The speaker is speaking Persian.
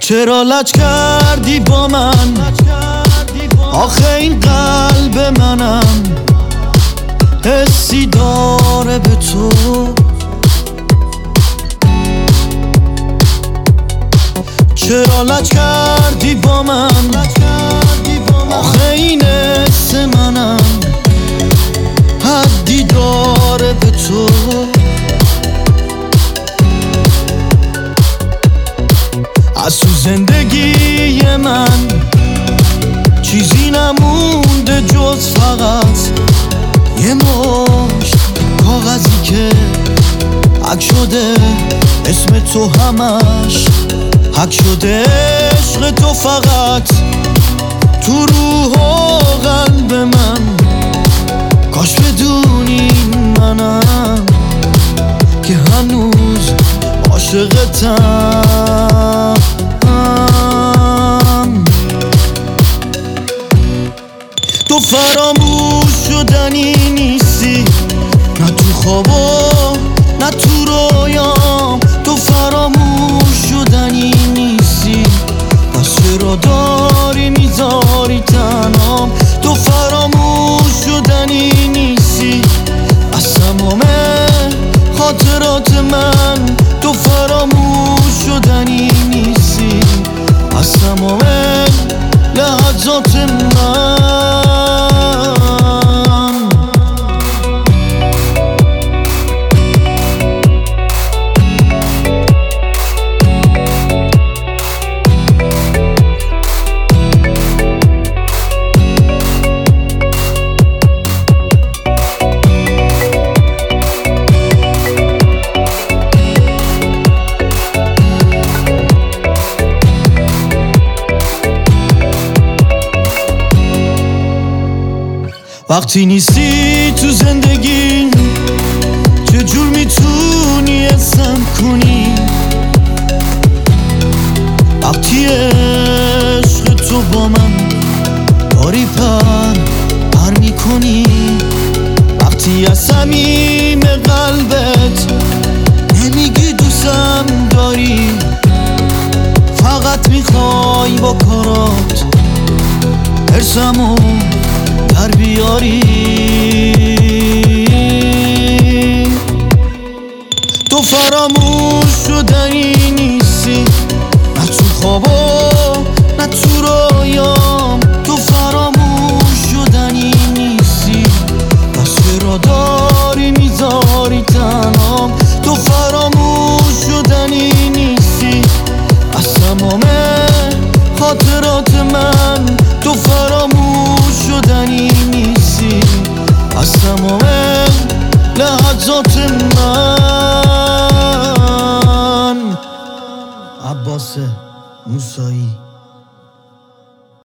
چرا لج کردی با من؟ آخه این قلب منم حسی داره به تو. چرا لج کردی با من؟ آخه این حس منم حدی داره به تو. از تو زندگی من چیزی نمونده جز فقط یه مشت کاغذی که حک شده اسم تو همش حک شده. عشق تو فقط تو روح و قلب من. کاش بدونی منم که هنوز عاشقتم. تو فراموش شدنی نیستی، نه تو خوابا نه تو رویام. تو فراموش شدنی نیستی، پس چرا داری میذاری تنهام؟ تو فراموش شدنی نیستی از تمام خاطرات من. تو فراموش شدنی نیستی از تمام لحظات من. وقتی نیستی تو زندگی چجور میتونی حسم کنی؟ وقتی عشق تو با من داری پر میکنی. وقتی از صمیم قلبت نمیگی دوستم داری، فقط میخوای با کارات حرصمو در بیاری. تو فراموش شدنی نیستی، نه تو خوابا نه تو رویام. تو فراموش شدنی نیستی، پس چرا داری میذاری تنهام؟ تو فراموش شدنی نیستی از تمام خاطرات من. تو فراموش شدنی نیستی از تمام لحظات من. عباس موسایی.